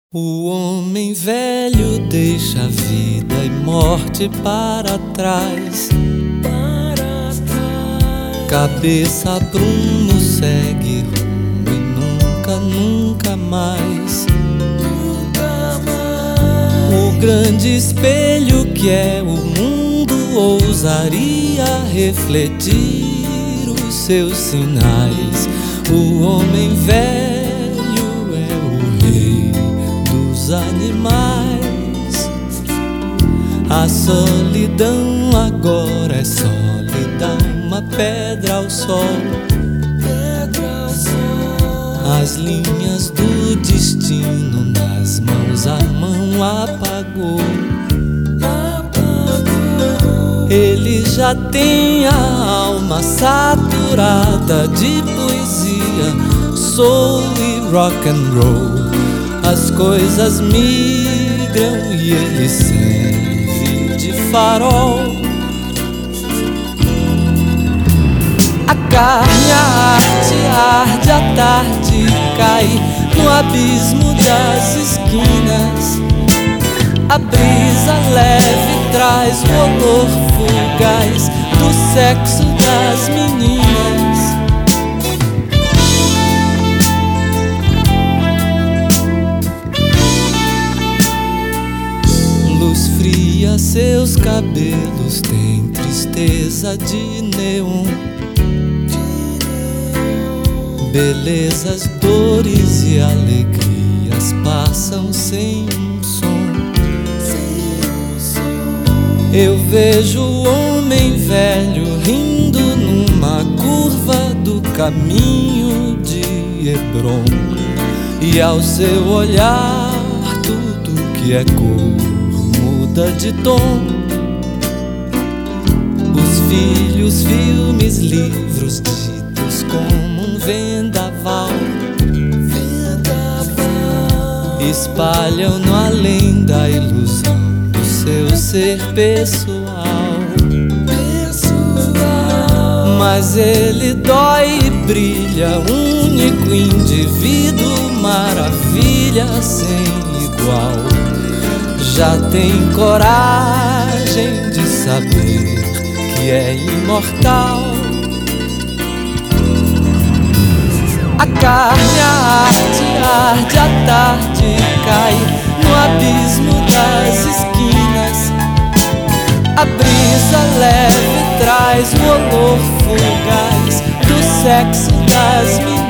O homem velho deixa a vida e morte para trás. Cabeça, prumo, segue rumo e nunca mais. O grande espelho que é o mundo ousaria refletir os seus sinais. O homem velho é o rei dos animais. A solidão agora é sólida, uma pedra ao sol. As linhas do destino nas mãos a mão apagou. Ele já tem a alma saturada de poesia, soul e rock and roll. As coisas migram e ele serve de farol. A carne, a arte arde, a tarde cai no abismo das esquinas. A brisa leve traz o olor fugaz do sexo das meninas. Luz fria, seus cabelos têm tristeza de neon. Belezas, dores e alegrias passam sem um som. Eu vejo o homem velho rindo numa curva do caminho de Hebron. E ao seu olhar tudo que é cor muda de tom. Os filhos, filmes, livros ditos como um vendaval espalham no além da ilusão do seu ser pessoal. Mas ele dói e brilha, único indivíduo, maravilha sem igual. Já tem coragem de saber que é imortal. A carne, a arte arde, a tarde cai no abismo das esquinas. A brisa leve traz o olor fugaz do sexo das meninas.